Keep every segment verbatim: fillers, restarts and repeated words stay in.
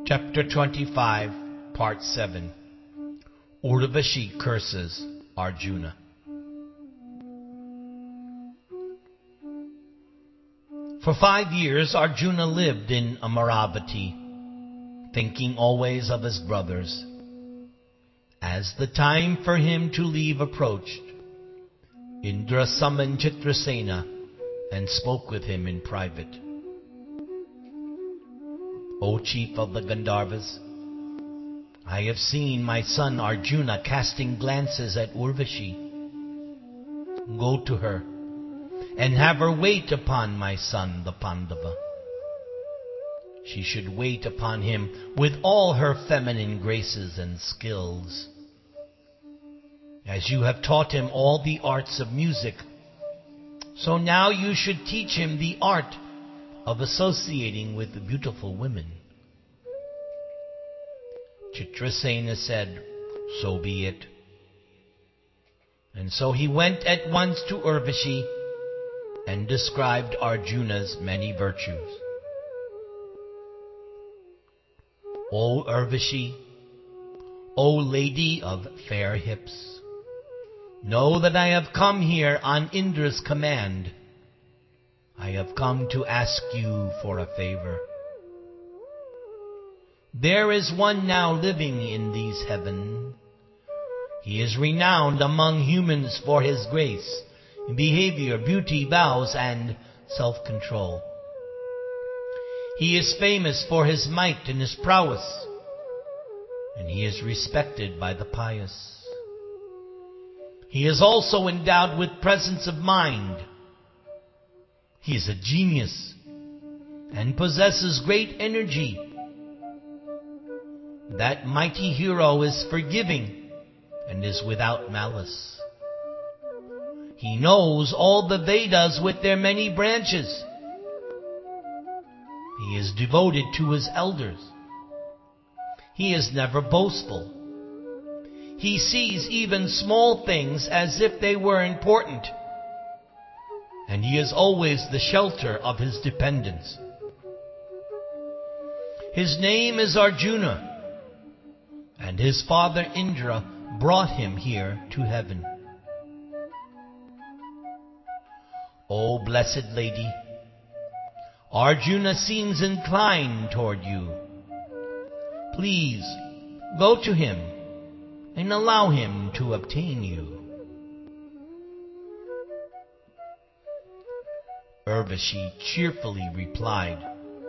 Chapter twenty-five, Part seven. Urvashi curses Arjuna. For five years Arjuna lived in Amaravati, thinking always of his brothers. As the time for him to leave approached, Indra summoned Chitrasena and spoke with him in private. O chief of the Gandharvas, I have seen my son Arjuna casting glances at Urvashi. Go to her and have her wait upon my son the Pandava. She should wait upon him with all her feminine graces and skills. As you have taught him all the arts of music, so now you should teach him the art of associating with beautiful women. Chitrasena said, So be it. And so he went at once to Urvashi and described Arjuna's many virtues. O Urvashi, O lady of fair hips, know that I have come here on Indra's command. I have come to ask you for a favor. There is one now living in these heaven. He is renowned among humans for his grace, behavior, beauty, vows, and self-control. He is famous for his might and his prowess, and he is respected by the pious. He is also endowed with presence of mind. He is a genius and possesses great energy. That mighty hero is forgiving and is without malice. He knows all the Vedas with their many branches. He is devoted to his elders. He is never boastful. He sees even small things as if they were important. And he is always the shelter of his dependents. His name is Arjuna, and his father Indra brought him here to heaven. O blessed lady, Arjuna seems inclined toward you. Please go to him and allow him to obtain you. Urvashi cheerfully replied,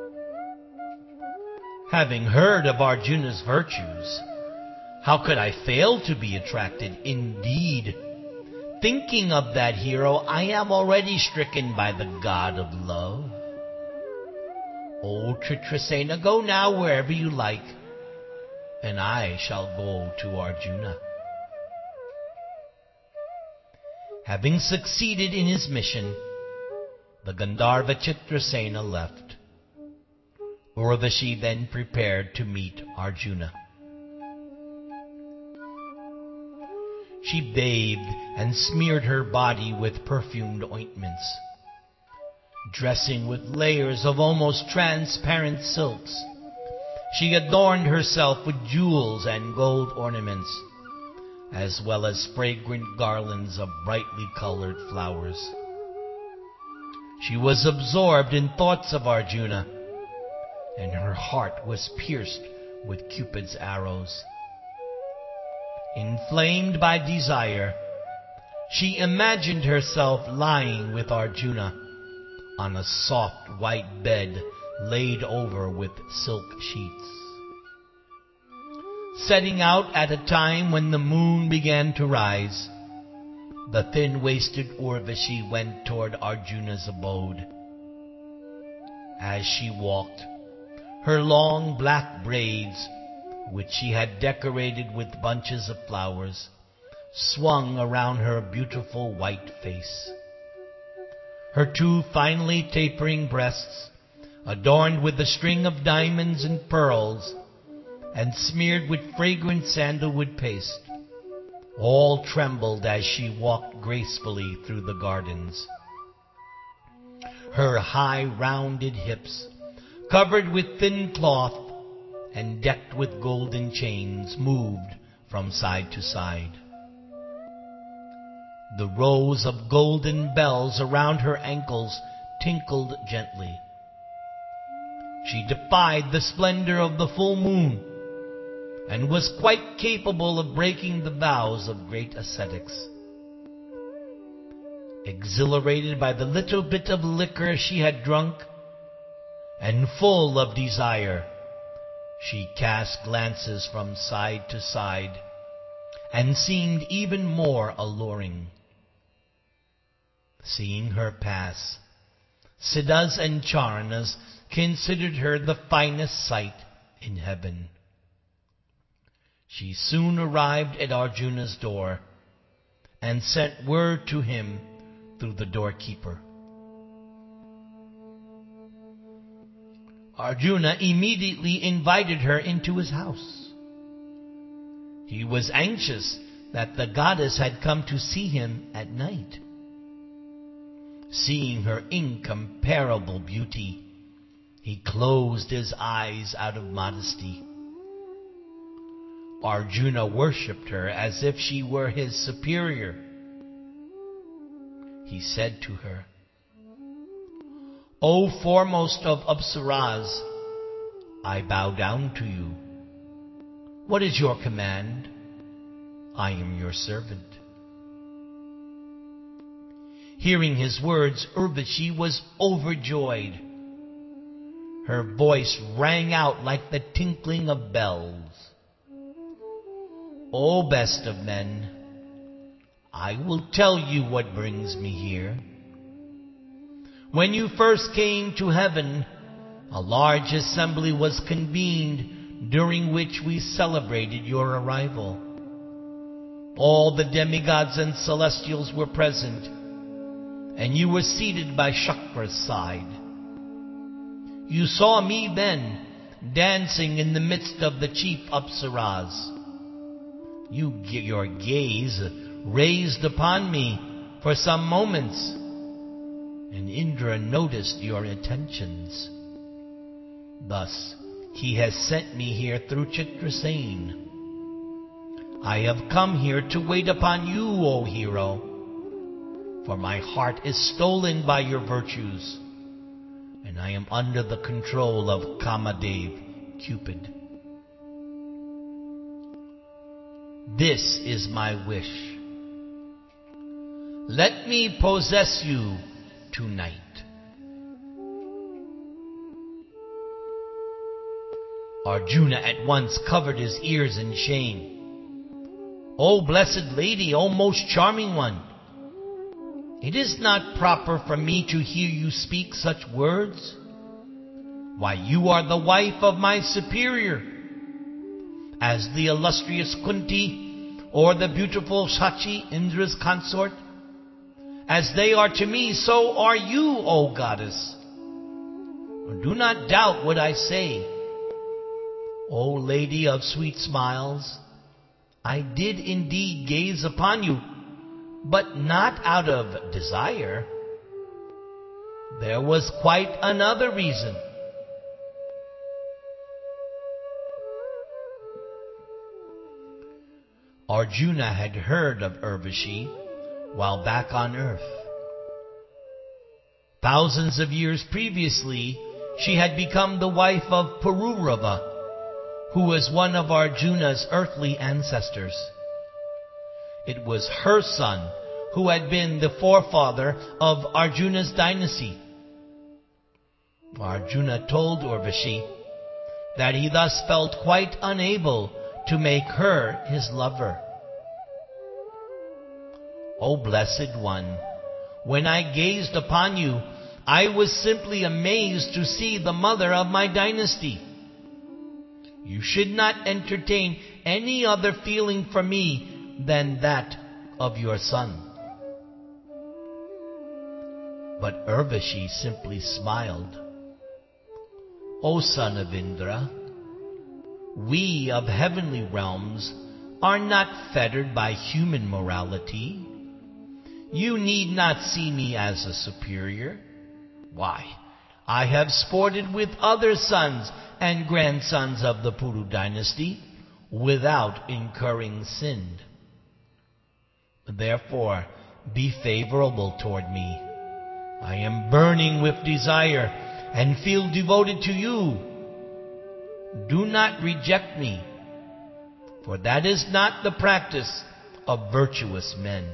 Having heard of Arjuna's virtues, how could I fail to be attracted? Indeed, thinking of that hero, I am already stricken by the god of love. O Chitrasena, go now wherever you like, and I shall go to Arjuna. Having succeeded in his mission, the Gandharva Chitrasena left. Urvashi then prepared to meet Arjuna. She bathed and smeared her body with perfumed ointments. Dressing with layers of almost transparent silks, she adorned herself with jewels and gold ornaments, as well as fragrant garlands of brightly colored flowers. She was absorbed in thoughts of Arjuna, and her heart was pierced with Cupid's arrows. Inflamed by desire, she imagined herself lying with Arjuna on a soft white bed laid over with silk sheets. Setting out at a time when the moon began to rise, the thin-waisted Urvashi went toward Arjuna's abode. As she walked, her long black braids, which she had decorated with bunches of flowers, swung around her beautiful white face. Her two finely tapering breasts, adorned with a string of diamonds and pearls, and smeared with fragrant sandalwood paste, all trembled as she walked gracefully through the gardens. Her high rounded hips, covered with thin cloth, and decked with golden chains, moved from side to side. The rows of golden bells around her ankles tinkled gently. She defied the splendor of the full moon and was quite capable of breaking the vows of great ascetics. Exhilarated by the little bit of liquor she had drunk, and full of desire, she cast glances from side to side and seemed even more alluring. Seeing her pass, Siddhas and Charanas considered her the finest sight in heaven. She soon arrived at Arjuna's door and sent word to him through the doorkeeper. Arjuna immediately invited her into his house. He was anxious that the goddess had come to see him at night. Seeing her incomparable beauty, he closed his eyes out of modesty. Arjuna worshipped her as if she were his superior. He said to her, "O foremost of Apsaras, I bow down to you. What is your command? I am your servant." Hearing his words, Urvashi was overjoyed. Her voice rang out like the tinkling of bells. "O best of men, I will tell you what brings me here. When you first came to heaven, a large assembly was convened during which we celebrated your arrival. All the demigods and celestials were present, and you were seated by Shakra's side. You saw me then dancing in the midst of the chief Apsaras. You, your gaze raised upon me for some moments, and Indra noticed your attentions. Thus, he has sent me here through Chitrasen. I have come here to wait upon you, O hero, for my heart is stolen by your virtues, and I am under the control of Kamadev, Cupid. This is my wish. Let me possess you tonight." Arjuna at once covered his ears in shame. "O blessed lady, O most charming one, it is not proper for me to hear you speak such words. Why, you are the wife of my superior. As the illustrious Kunti or the beautiful Shachi, Indra's consort, as they are to me, so are you, O goddess. Do not doubt what I say. O lady of sweet smiles, I did indeed gaze upon you, but not out of desire. There was quite another reason. Arjuna had heard of Urvashi while back on earth. Thousands of years previously, she had become the wife of Pururava, who was one of Arjuna's earthly ancestors. It was her son who had been the forefather of Arjuna's dynasty. Arjuna told Urvashi that he thus felt quite unable to make her his lover. O blessed one, when I gazed upon you, I was simply amazed to see the mother of my dynasty. You should not entertain any other feeling for me than that of your son." But Urvashi simply smiled. "O son of Indra, we of heavenly realms are not fettered by human morality. You need not see me as a superior. Why, I have sported with other sons and grandsons of the Puru dynasty without incurring sin. Therefore, be favorable toward me. I am burning with desire and feel devoted to you. Do not reject me, for that is not the practice of virtuous men."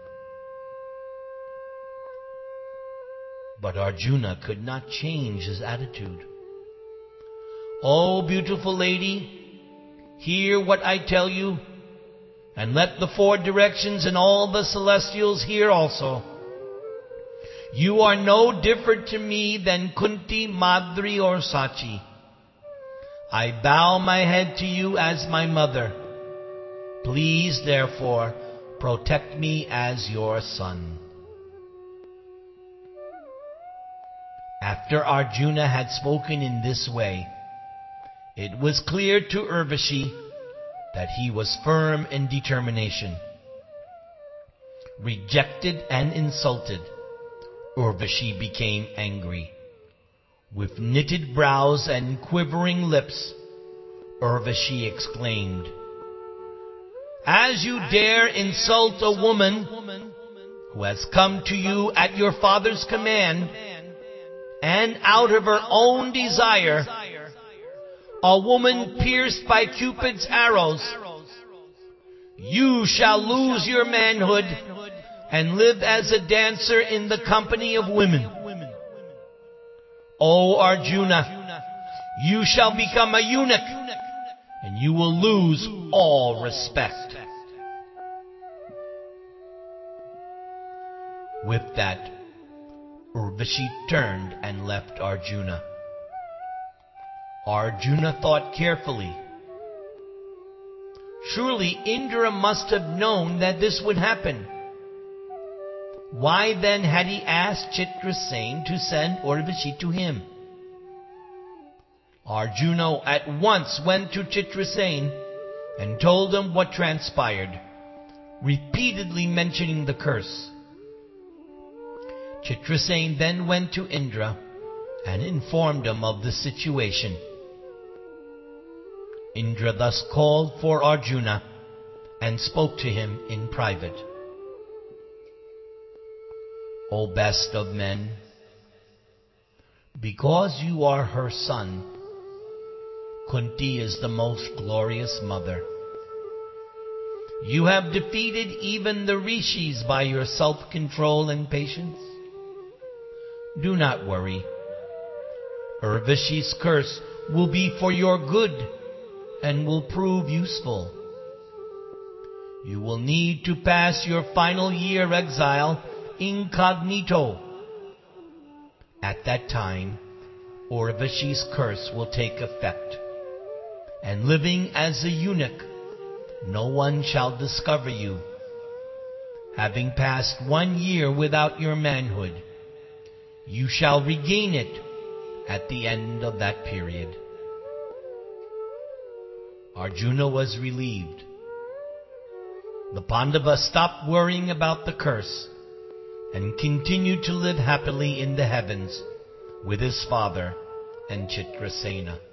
But Arjuna could not change his attitude. "O beautiful lady, hear what I tell you, and let the four directions and all the celestials hear also. You are no different to me than Kunti, Madri, or Sachi. I bow my head to you as my mother. Please, therefore, protect me as your son." After Arjuna had spoken in this way, it was clear to Urvashi that he was firm in determination. Rejected and insulted, Urvashi became angry. With knitted brows and quivering lips, Urvashi exclaimed, "As you dare insult a woman who has come to you at your father's command, and out of her own desire, a woman pierced by Cupid's arrows, you shall lose your manhood and live as a dancer in the company of women. O Arjuna, you shall become a eunuch, and you will lose all respect." With that, Urvashi turned and left Arjuna. Arjuna thought carefully. Surely Indra must have known that this would happen. Why then had he asked Chitrasen to send Urvashi to him? Arjuna at once went to Chitrasen and told him what transpired, repeatedly mentioning the curse. Chitrasen then went to Indra and informed him of the situation. Indra thus called for Arjuna and spoke to him in private. "O best of men, because you are her son, Kunti is the most glorious mother. You have defeated even the rishis by your self-control and patience. Do not worry. Urvashi's curse will be for your good and will prove useful. You will need to pass your final year exile incognito. At that time, Urvashi's curse will take effect, and living as a eunuch, no one shall discover you. Having passed one year without your manhood, you shall regain it at the end of that period." Arjuna was relieved. The Pandavas stopped worrying about the curse and continued to live happily in the heavens with his father and Chitrasena.